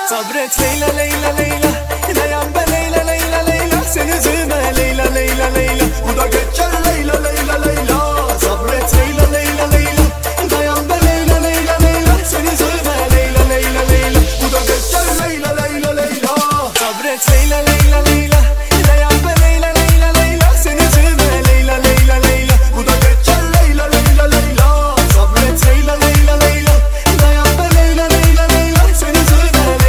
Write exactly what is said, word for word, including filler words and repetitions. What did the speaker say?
Sabret Leyla Leyla Leyla, dayan be Leyla Leyla Leyla, sen üzülme Leyla Leyla Leyla.